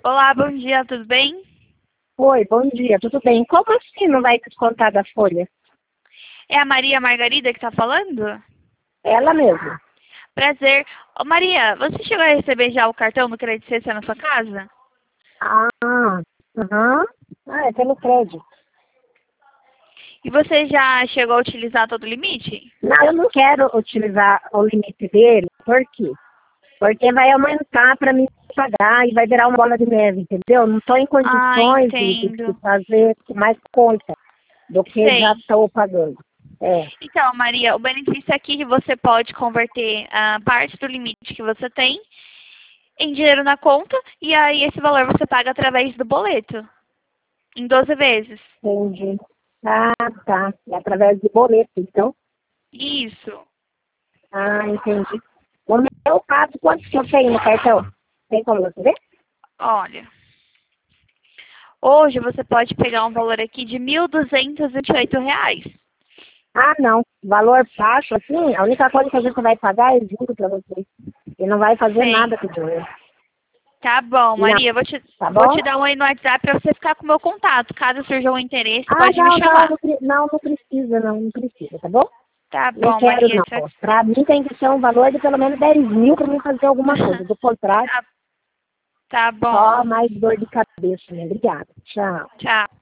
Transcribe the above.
Olá, bom dia, tudo bem? Oi, bom dia, tudo bem? Como assim não vai descontar da folha? É a Maria Margarida que está falando? Ela mesma. Prazer. Ô, Maria, você chegou a receber já o cartão do Crédito CC na sua casa? Ah, aham. Ah, é pelo crédito. E você já chegou a utilizar todo o limite? Não, eu não quero utilizar o limite dele, por quê? Porque vai aumentar para mim pagar e vai virar uma bola de neve, entendeu? Não estou em Ah, condições de entendo. fazer mais conta do que já Sei. estou pagando. É, Então, Maria, o benefício aqui é que você pode converter a parte do limite que você tem em dinheiro na conta e aí esse valor você paga através do boleto, em 12 vezes. entendi. Ah, tá. É através de boleto, então. Isso. Ah, entendi. No meu caso, quanto que eu tenho no cartão? Tem como você ver? Olha. Hoje você pode pegar um valor aqui de R$ 1.228. Ah, não. Valor baixo, assim, a única coisa que a gente vai pagar é juro pra vocês. E não vai fazer Sei. nada com o dinheiro. Tá bom, Não, Maria. tá Vou bom? te dar um aí no WhatsApp para você ficar com o meu contato. Caso surja um interesse, Ah, pode me chamar. não precisa, não precisa, tá bom? Tá Não bom, quero, Maria. não. Pra mim tem que ser um valor de pelo menos 10 mil pra mim fazer alguma coisa. Do contrário, Tá, tá bom. só mais dor de cabeça, né? Obrigada. Tchau. Tchau.